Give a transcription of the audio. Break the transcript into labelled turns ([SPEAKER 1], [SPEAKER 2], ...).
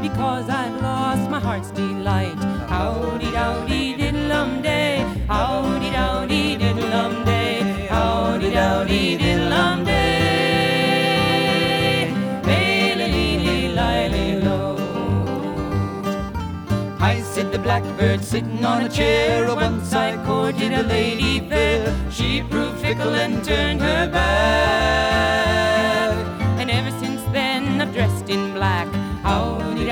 [SPEAKER 1] because I've lost my heart's delight. Howdy, dowdy, diddle-um-day. Howdy, dowdy, diddle-um-day. Howdy, dowdy, diddle-um-day. May-li-li-li-li-li-lo. I said the blackbird sitting on a chair. Once I courted a lady fair. She proved fickle and turned her back.